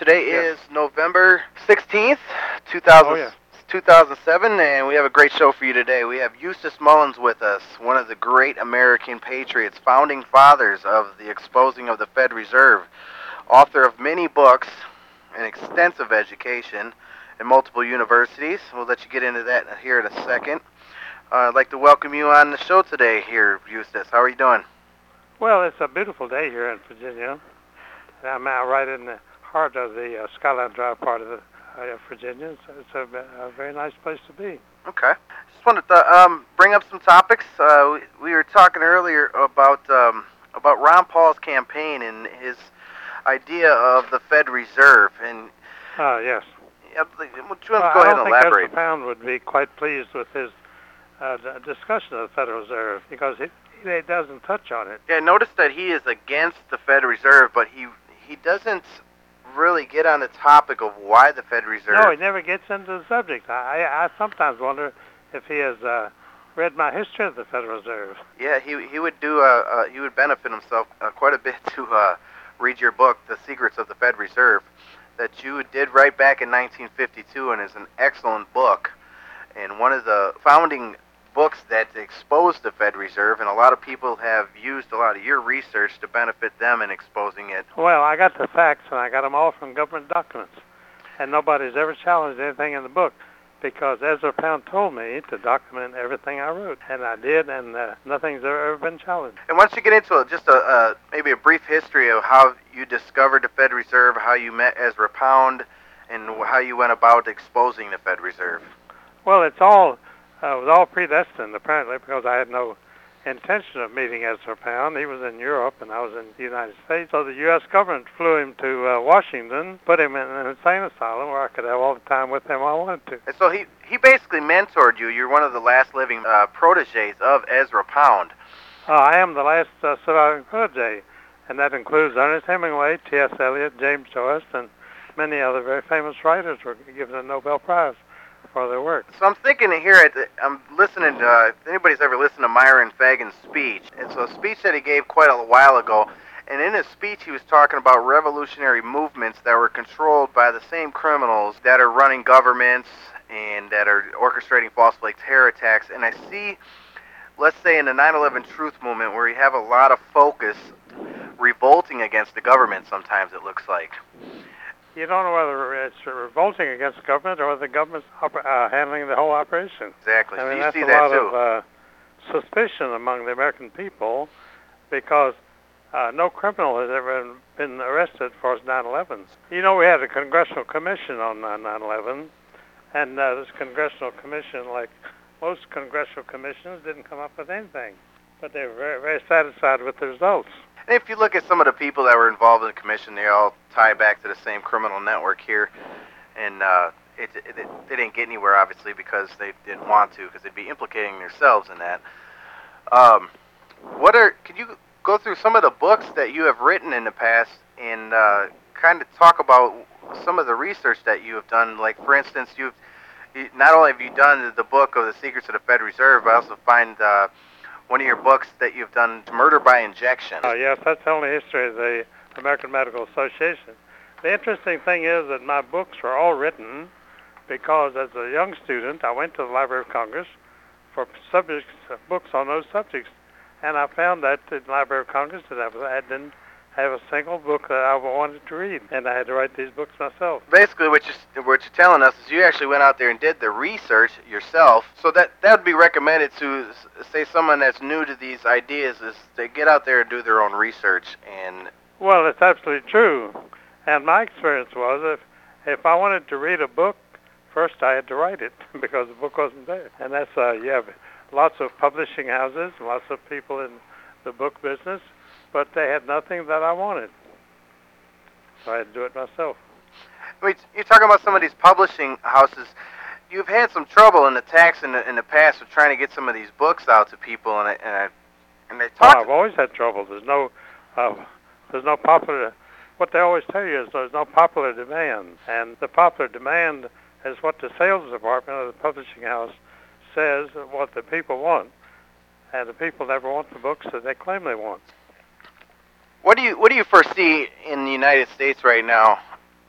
Today Yes. is November 16th, Oh, yeah. 2007, and we have a great show for you today. We have Eustace Mullins with us, one of the great American patriots, founding fathers of the exposing of the Fed Reserve, author of many books, an extensive education in multiple universities. We'll let you get into that here in a second. I'd like to welcome you on the show today here, Eustace. How are you doing? Well, it's a beautiful day here in Virginia. I'm out right in the heart of the Skyline Drive part of Virginia. So it's a very nice place to be. Okay. Just wanted to bring up some topics. We were talking earlier about Ron Paul's campaign and his idea of the Fed Reserve. And Yes. would you want to Well, go I ahead don't and think elaborate? Ezra Pound would be quite pleased with his discussion of the Federal Reserve because he doesn't touch on it. Yeah, notice that he is against the Fed Reserve, but he doesn't really get on the topic of why the Fed Reserve. No, he never gets into the subject. I sometimes wonder if he has read my history of the Federal Reserve. Yeah, he would he would benefit himself quite a bit to read your book, The Secrets of the Fed Reserve, that you did write back in 1952, and is an excellent book, and one of the founding books that exposed the Fed Reserve, and a lot of people have used a lot of your research to benefit them in exposing it. Well, I got the facts, and I got them all from government documents, and nobody's ever challenged anything in the book because Ezra Pound told me to document everything I wrote, and I did, and nothing's ever been challenged. And once you get into it, just maybe a brief history of how you discovered the Fed Reserve, how you met Ezra Pound, and how you went about exposing the Fed Reserve. Well, it was all predestined, apparently, because I had no intention of meeting Ezra Pound. He was in Europe, and I was in the United States. So the U.S. government flew him to Washington, put him in an insane asylum where I could have all the time with him I wanted to. And so he basically mentored you. You're one of the last living proteges of Ezra Pound. I am the last surviving protege, and that includes Ernest Hemingway, T.S. Eliot, James Joyce, and many other very famous writers were given a Nobel Prize for their work. So I'm thinking here, I'm listening to, if anybody's ever listened to Myron Fagan's speech, it's a speech that he gave quite a while ago, and in his speech he was talking about revolutionary movements that were controlled by the same criminals that are running governments and that are orchestrating false flag terror attacks. And I see, let's say in the 9/11 truth movement, where you have a lot of focus revolting against the government sometimes, it looks like. You don't know whether it's revolting against the government or whether the government's handling the whole operation. Exactly. I mean, you that's see a that lot too. of suspicion among the American people because no criminal has ever been arrested for 9/11. You know, we had a congressional commission on 9/11, and this congressional commission, like most congressional commissions, didn't come up with anything. But they were very, very satisfied with the results. And if you look at some of the people that were involved in the commission, they all tie back to the same criminal network here. And it didn't get anywhere, obviously, because they didn't want to, because they'd be implicating themselves in that. Could you go through some of the books that you have written in the past and kind of talk about some of the research that you have done? Like, for instance, not only have you done the book of The Secrets of the Fed Reserve, but I also find one of your books that you've done, Murder by Injection. Yes, that's the only history of the American Medical Association. The interesting thing is that my books were all written because as a young student, I went to the Library of Congress for books on those subjects, and I found that in the Library of Congress that I didn't have a single book that I wanted to read, and I had to write these books myself. Basically, what you're telling us is you actually went out there and did the research yourself. So that would be recommended to, say, someone that's new to these ideas, is to get out there and do their own research. And well, it's absolutely true. And my experience was if I wanted to read a book, first I had to write it because the book wasn't there. And that's you have lots of publishing houses, lots of people in the book business, but they had nothing that I wanted. So I had to do it myself. Wait, you're talking about some of these publishing houses. You've had some trouble in the in the past with trying to get some of these books out to people, and they talk. I've always had trouble. There's no popular. What they always tell you is there's no popular demand, and the popular demand is what the sales department of the publishing house says what the people want, and the people never want the books that they claim they want. What do you foresee in the United States right now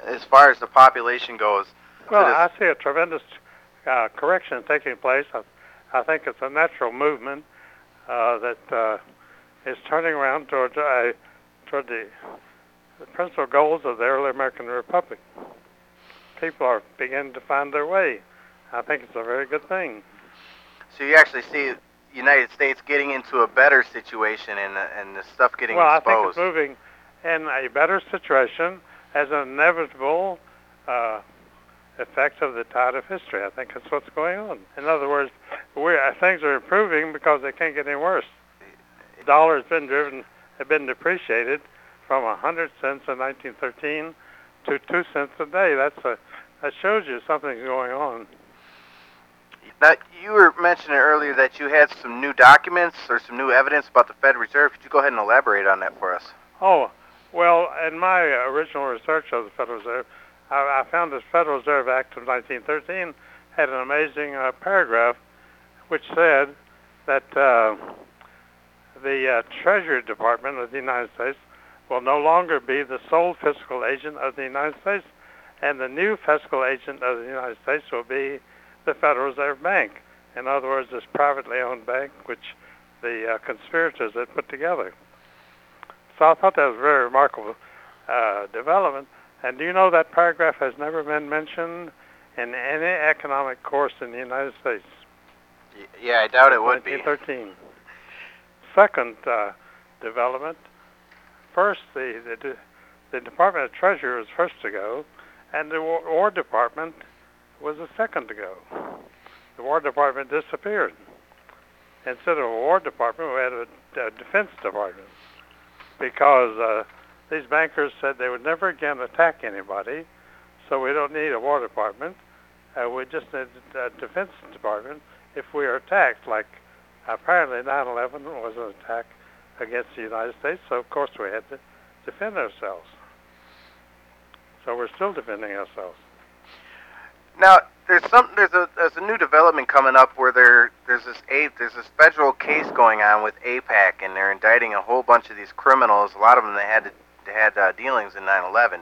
as far as the population goes. Well, I see a tremendous correction taking place. I think it's a natural movement that is turning around toward the principal goals of the early American Republic. People are beginning to find their way. I think it's a very good thing. So you actually see the United States getting into a better situation and the stuff getting exposed. I think it's moving in a better situation as an inevitable effect of the tide of history. I think that's what's going on. In other words, things are improving because they can't get any worse. The dollar has been depreciated from 100 cents in 1913 to 2 cents a day. That shows you something's going on. Now, you were mentioning earlier that you had some new documents or some new evidence about the Federal Reserve. Could you go ahead and elaborate on that for us? Oh, well, in my original research of the Federal Reserve, I found this Federal Reserve Act of 1913 had an amazing paragraph which said that the Treasury Department of the United States will no longer be the sole fiscal agent of the United States, and the new fiscal agent of the United States will be the Federal Reserve Bank. In other words, this privately owned bank which the conspirators had put together. So I thought that was a very remarkable development. And do you know that paragraph has never been mentioned in any economic course in the United States? Yeah, I doubt it would be. 1913. Second development. First, the Department of Treasury was first to go, and the War Department was the second to go. The War Department disappeared. Instead of a War Department, we had a Defense Department, because these bankers said they would never again attack anybody, so we don't need a War Department. We just need a Defense Department if we are attacked, like apparently 9/11 was an attack against the United States, so of course we had to defend ourselves. So we're still defending ourselves. Now, there's a new development coming up where there's this federal case going on with AIPAC, and they're indicting a whole bunch of these criminals. A lot of them had dealings in 9/11.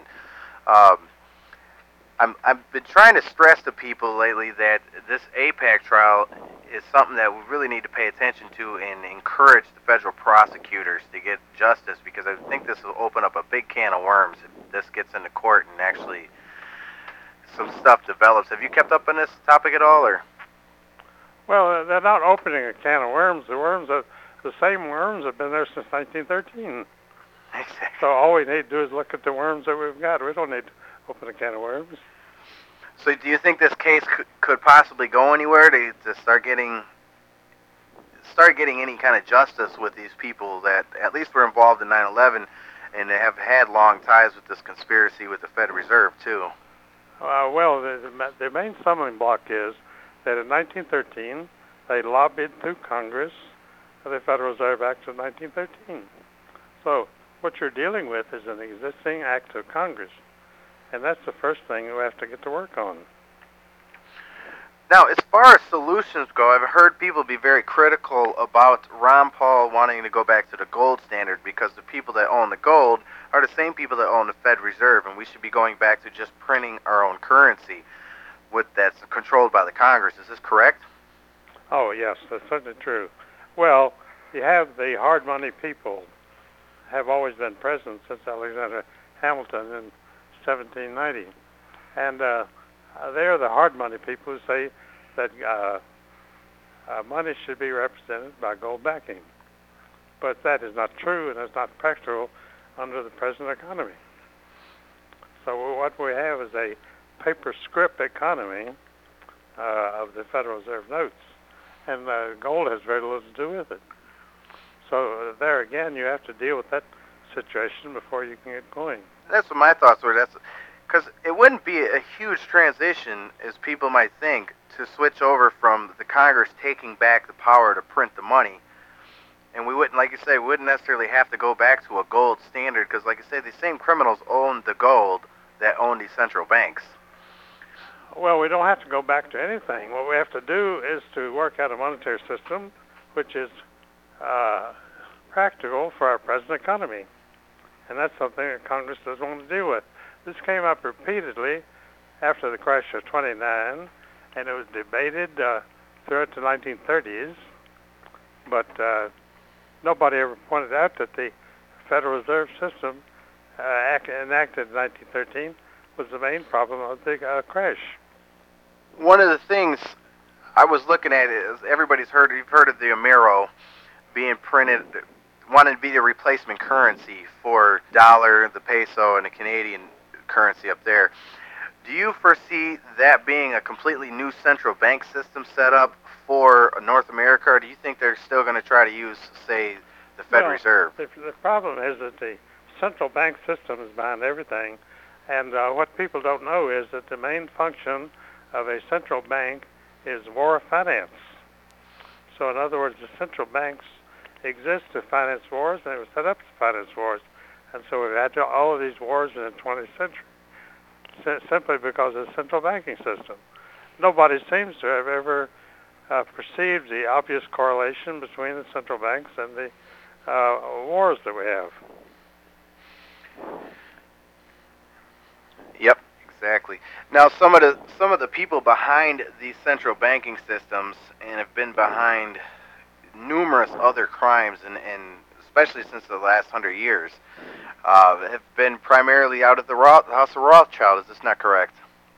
I've been trying to stress to people lately that this AIPAC trial is something that we really need to pay attention to and encourage the federal prosecutors to get justice, because I think this will open up a big can of worms if this gets into court and actually some stuff develops. Have you kept up on this topic at all, or? Well, they're not opening a can of worms. The same worms have been there since 1913. Exactly. So all we need to do is look at the worms that we've got. We don't need to open a can of worms. So do you think this case could possibly go anywhere to start getting any kind of justice with these people that at least were involved in 9/11 and they have had long ties with this conspiracy with the Federal Reserve too? Well, the main stumbling block is that in 1913 they lobbied through Congress for the Federal Reserve Act of 1913. So what you're dealing with is an existing act of Congress, and that's the first thing we have to get to work on. Now, as far as solutions go, I've heard people be very critical about Ron Paul wanting to go back to the gold standard, because the people that own the gold are the same people that own the Fed Reserve, and we should be going back to just printing our own currency that's controlled by the Congress. Is this correct? Oh, yes, that's certainly true. Well, you have the hard money people have always been present since Alexander Hamilton in 1790. And they are the hard money people who say that money should be represented by gold backing. But that is not true, and it's not practical under the present economy. So what we have is a paper script economy of the Federal Reserve notes, and gold has very little to do with it. So there again, you have to deal with that situation before you can get going. That's what my thoughts were. That's because it wouldn't be a huge transition, as people might think, to switch over from the Congress taking back the power to print the money. And we wouldn't, like you say, we wouldn't necessarily have to go back to a gold standard, because, like you say, the same criminals own the gold that own these central banks. Well, we don't have to go back to anything. What we have to do is to work out a monetary system which is practical for our present economy. And that's something that Congress doesn't want to deal with. This came up repeatedly after the crash of 29, and it was debated throughout the 1930s, but nobody ever pointed out that the Federal Reserve System enacted in 1913 was the main problem of the crash. One of the things I was looking at is you've heard of the Amero being printed, wanting to be the replacement currency for dollar, the peso, and the Canadian currency up there. Do you foresee that being a completely new central bank system set up for North America, or do you think they're still going to try to use, say, the Federal Reserve? The problem is that the central bank system is behind everything, and what people don't know is that the main function of a central bank is war finance. So in other words, the central banks exist to finance wars, and it was set up to finance wars. And so we've had all of these wars in the 20th century simply because of the central banking system. Nobody seems to have ever perceived the obvious correlation between the central banks and the wars that we have. Yep, exactly. Now, some of the people behind these central banking systems and have been behind numerous other crimes, and especially since the last 100 years, have been primarily out of the House of Rothschild. Is this not correct?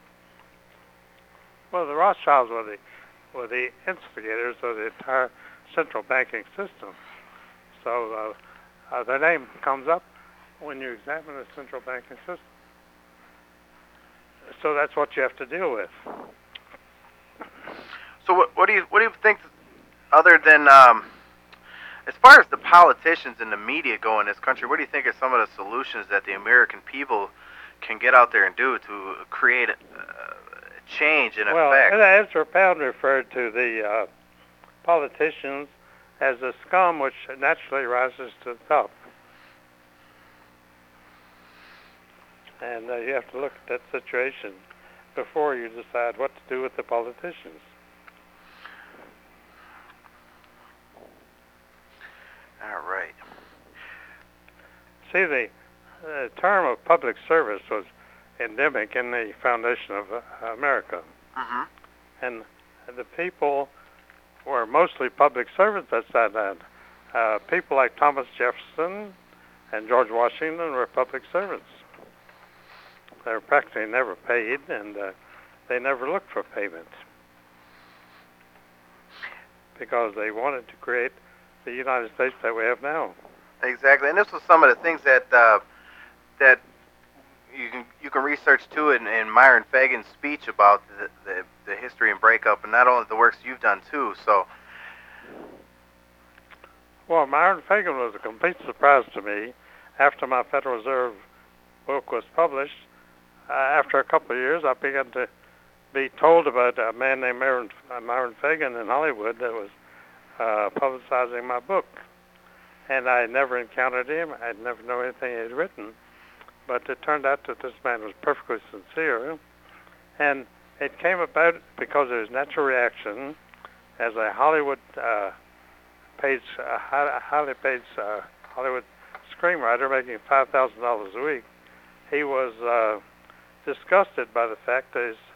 Well, the Rothschilds were the instigators of the entire central banking system. So their name comes up when you examine the central banking system. So that's what you have to deal with. So what do you think, other than as far as the politicians and the media go in this country, what do you think are some of the solutions that the American people can get out there and do to create a change in effect? Well, Ezra Pound referred to the politicians as a scum which naturally rises to the top. And you have to look at that situation before you decide what to do with the politicians. All right. See, the term of public service was endemic in the foundation of America. Mm-hmm. And the people were mostly public servants at that time. People like Thomas Jefferson and George Washington were public servants. They were practically never paid, and they never looked for payment because they wanted to create the United States that we have now. Exactly, and this was some of the things that that you can research too in Myron Fagan's speech about the history and breakup, and not only the works you've done too. So, well, Myron Fagan was a complete surprise to me after my Federal Reserve book was published. After a couple of years, I began to be told about a man named Myron Fagan in Hollywood that was publicizing my book. And I had never encountered him. I had never known anything he had written. But it turned out that this man was perfectly sincere. And it came about because of his natural reaction as a Hollywood highly paid Hollywood screenwriter making $5,000 a week. He was disgusted by the fact that his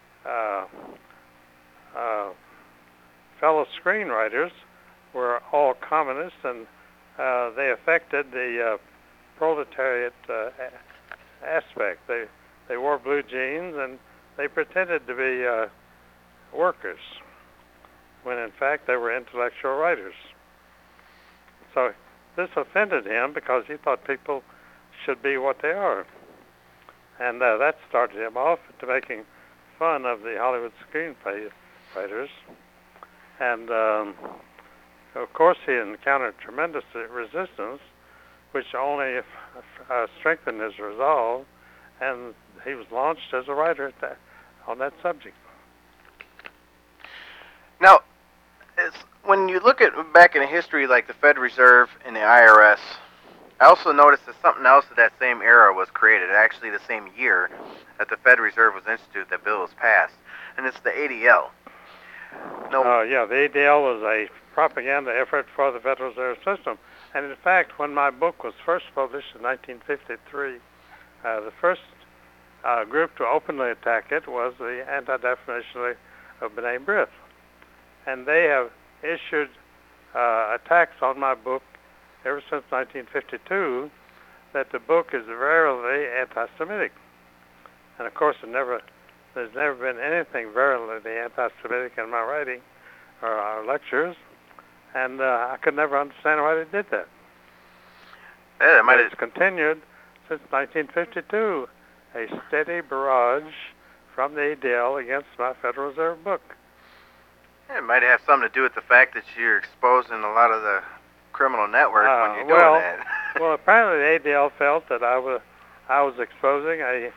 fellow screenwriters were all communists, and they affected the proletariat aspect. They wore blue jeans, and they pretended to be workers, when in fact they were intellectual writers. So this offended him because he thought people should be what they are. And that started him off to making fun of the Hollywood screenwriters. And of course he encountered tremendous resistance, which only strengthened his resolve, and he was launched as a writer on that subject. Now, when you look at back in history, like the Federal Reserve and the IRS, I also noticed that something else of that same era was created, actually the same year that the Federal Reserve was instituted, that bill was passed, and it's the ADL. Yeah, the ADL was a propaganda effort for the Federal Reserve System. And in fact, when my book was first published in 1953, the first group to openly attack it was the Anti-Defamation League of B'nai B'rith. And they have issued attacks on my book ever since 1952 that the book is virulently anti-Semitic. And of course, there's never been anything virulently anti-Semitic in my writing or our lectures, and I could never understand why they did that. Yeah, But it's continued since 1952, a steady barrage from the ADL against my Federal Reserve book. It might have something to do with the fact that you're exposing a lot of the criminal network when you're doing that. Well, apparently the ADL felt that I was exposing a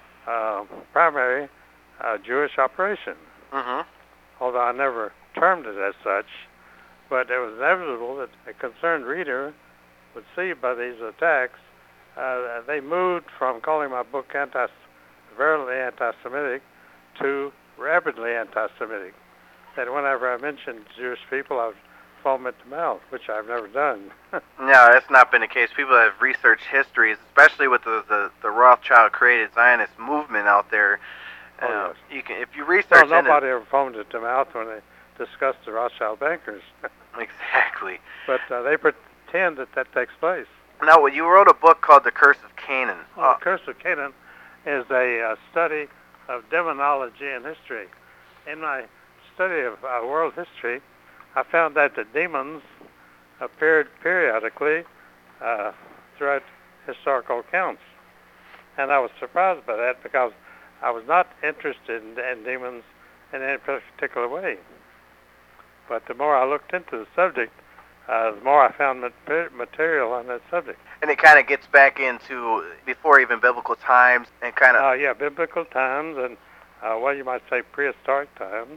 primary Jewish operation. Mm-hmm. Although I never termed it as such, but it was inevitable that a concerned reader would see by these attacks. They moved from calling my book virulently anti-Semitic to rabidly anti-Semitic. That whenever I mentioned Jewish people, I would foam at the mouth, which I've never done. No, that's not been the case. People that have researched histories, especially with the Rothschild-created Zionist movement out there. Yes. If you research, nobody ever foamed at the mouth when they discussed the Rothschild bankers. Exactly. But they pretend that takes place. Now, you wrote a book called The Curse of Canaan. The Curse of Canaan is a study of demonology and history. In my study of world history, I found that the demons appeared periodically throughout historical accounts. And I was surprised by that because I was not interested in demons in any particular way. But the more I looked into the subject, the more I found material on that subject. And it kind of gets back into before even biblical times and kind of... yeah, biblical times and, well, you might say prehistoric times.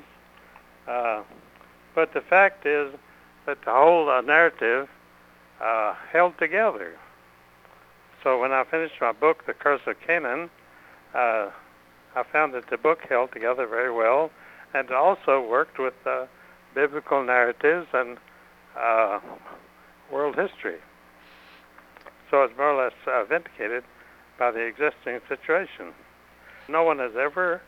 But the fact is that the whole narrative held together. So when I finished my book, The Curse of Canaan, I found that the book held together very well and also worked with biblical narratives and world history. So it's more or less vindicated by the existing situation. No one has ever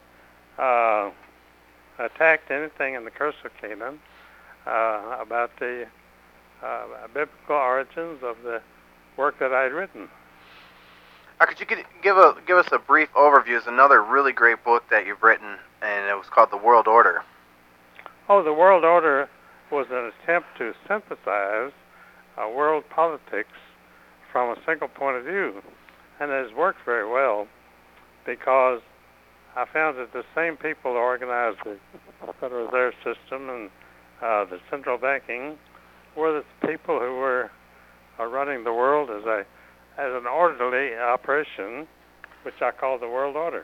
attacked anything in The Curse of Canaan about the biblical origins of the work that I had written. Could you give us a brief overview? It's another really great book that you've written, and it was called The World Order. Oh, The World Order was an attempt to synthesize world politics from a single point of view, and it has worked very well because I found that the same people who organized the Federal Reserve System and the central banking were the people who were running the world as an orderly operation, which I call the World Order.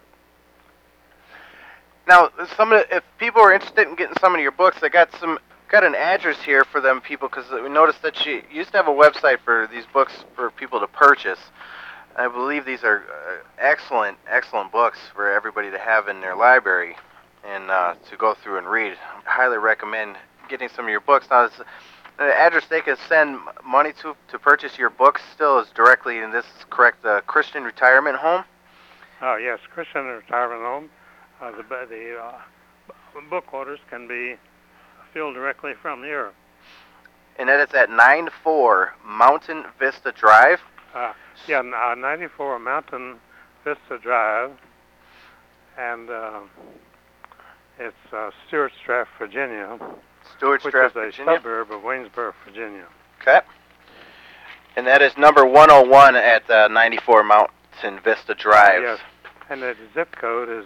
Now, if people are interested in getting some of your books, I got an address here for them people, because we noticed that you used to have a website for these books for people to purchase. I believe these are excellent books for everybody to have in their library and to go through and read. I highly recommend getting some of your books. Now, the address they can send money to purchase your books still is directly, and this is correct, the Christian Retirement Home? Oh, yes, Christian Retirement Home. The book orders can be filled directly from here. And that is at 94 Mountain Vista Drive? 94 Mountain Vista Drive, and it's Stewartstraff, Virginia. Stewartstraff, Virginia. Which is a suburb of Waynesboro, Virginia. Okay. And that is number 101 at 94 Mountain Vista Drive. Yes. And the zip code is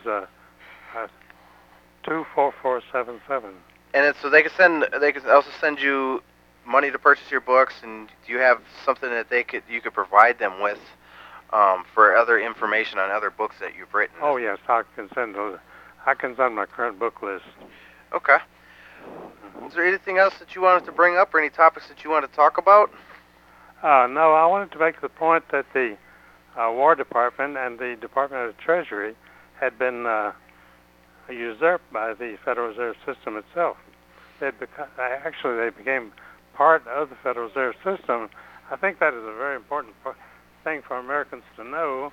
24477. And so they can also send you money to purchase your books, and do you have something that you could provide them with for other information on other books that you've written? Oh yes, I can send those. I can send my current book list. Okay. Is there anything else that you wanted to bring up, or any topics that you want to talk about? No, I wanted to make the point that the War Department and the Department of the Treasury had been usurped by the Federal Reserve System itself. They became part of the Federal Reserve System. I think that is a very important thing for Americans to know,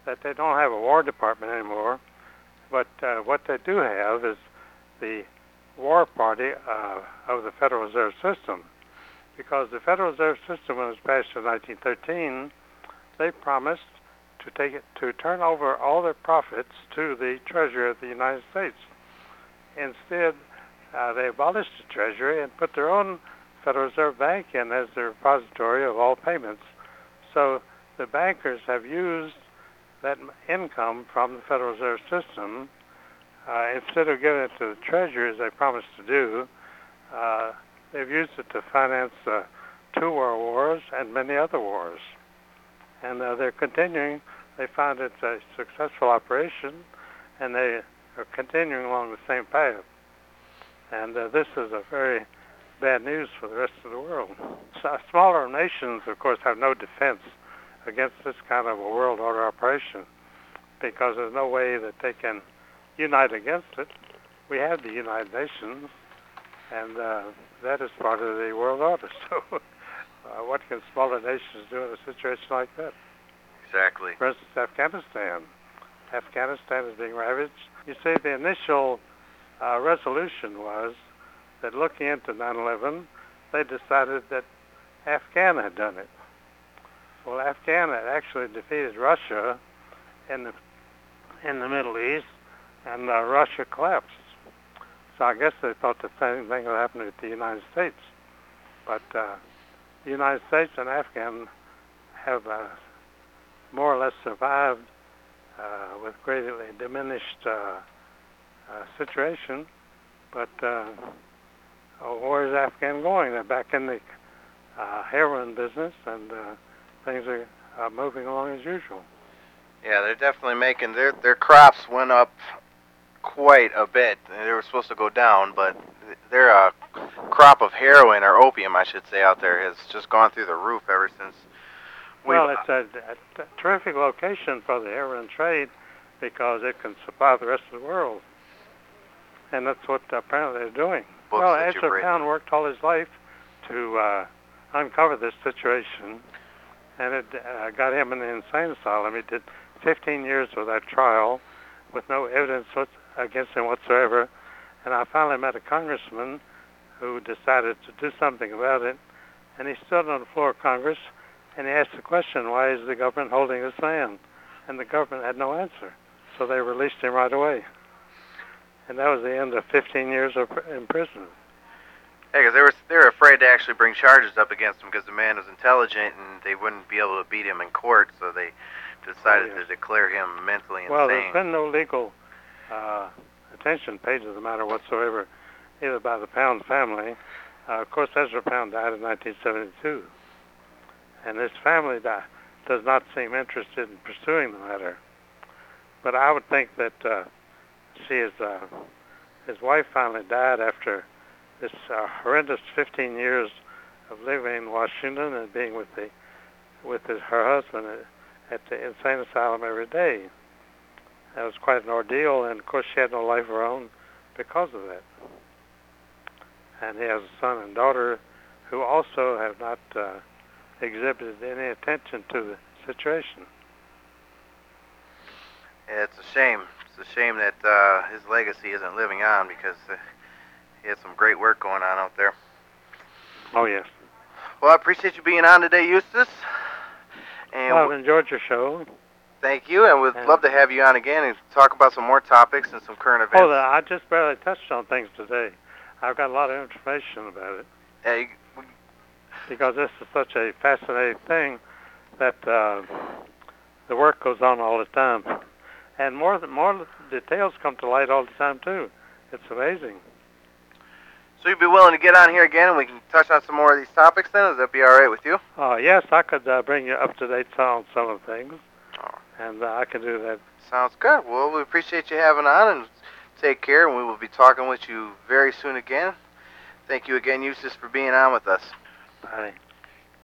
that they don't have a War Department anymore, but what they do have is the War Party of the Federal Reserve System. Because the Federal Reserve System, when it was passed in 1913, they promised to turn over all their profits to the Treasury of the United States. Instead, they abolished the Treasury and put their own Federal Reserve Bank in as the repository of all payments. So the bankers have used that income from the Federal Reserve System, instead of giving it to the Treasury as they promised to do, they've used it to finance 2 world wars and many other wars. And they're continuing. They found it's a successful operation, and they are continuing along the same path. And this is a very bad news for the rest of the world. So smaller nations, of course, have no defense against this kind of a world order operation, because there's no way that they can unite against it. We have the United Nations, and that is part of the world order. So what can smaller nations do in a situation like that? Exactly. For instance, Afghanistan. Afghanistan is being ravaged. You see, the initial resolution was that looking into 9/11, they decided that Afghan had done it. Well, Afghan had actually defeated Russia in the Middle East, and Russia collapsed. So I guess they thought the same thing would happen with the United States. But the United States and Afghan have more or less survived with greatly diminished situation. But where is Afghan going? They're back in the heroin business, and things are moving along as usual. Yeah, they're definitely making their crops went up quite a bit. They were supposed to go down, but their crop of heroin, or opium, I should say, out there has just gone through the roof ever since. Well, it's a terrific location for the heroin trade because it can supply the rest of the world, and that's what apparently they're doing. Well, Ezra Pound worked all his life to uncover this situation, and it got him in the insane asylum. He did 15 years without trial, with no evidence against him whatsoever. And I finally met a congressman who decided to do something about it, and he stood on the floor of Congress, and he asked the question, why is the government holding this man? And the government had no answer, so they released him right away. And that was the end of 15 years of imprisonment. Yeah, because they were afraid to actually bring charges up against him because the man was intelligent and they wouldn't be able to beat him in court, so they decided to declare him mentally insane. Well, there's been no legal attention paid to the matter whatsoever, either by the Pound family. Of course, Ezra Pound died in 1972, and his family does not seem interested in pursuing the matter. But I would think that his wife finally died after this horrendous 15 years of living in Washington and being with her husband at the insane asylum every day. That was quite an ordeal, and of course she had no life of her own because of that. And he has a son and daughter who also have not exhibited any attention to the situation. Yeah, it's a shame. It's a shame that his legacy isn't living on, because he had some great work going on out there. Oh, yes. Well, I appreciate you being on today, Eustace. And I've enjoyed your show. Thank you, and we'd love to have you on again and talk about some more topics and some current events. Oh, I just barely touched on things today. I've got a lot of information about it. Because this is such a fascinating thing that the work goes on all the time. And more details come to light all the time, too. It's amazing. So you'd be willing to get on here again and we can touch on some more of these topics then? Does that be all right with you? Yes, I could bring you up to date on some of the things. And I can do that. Sounds good. Well, we appreciate you having on, and take care, and we will be talking with you very soon again. Thank you again, Eustace, for being on with us. Bye.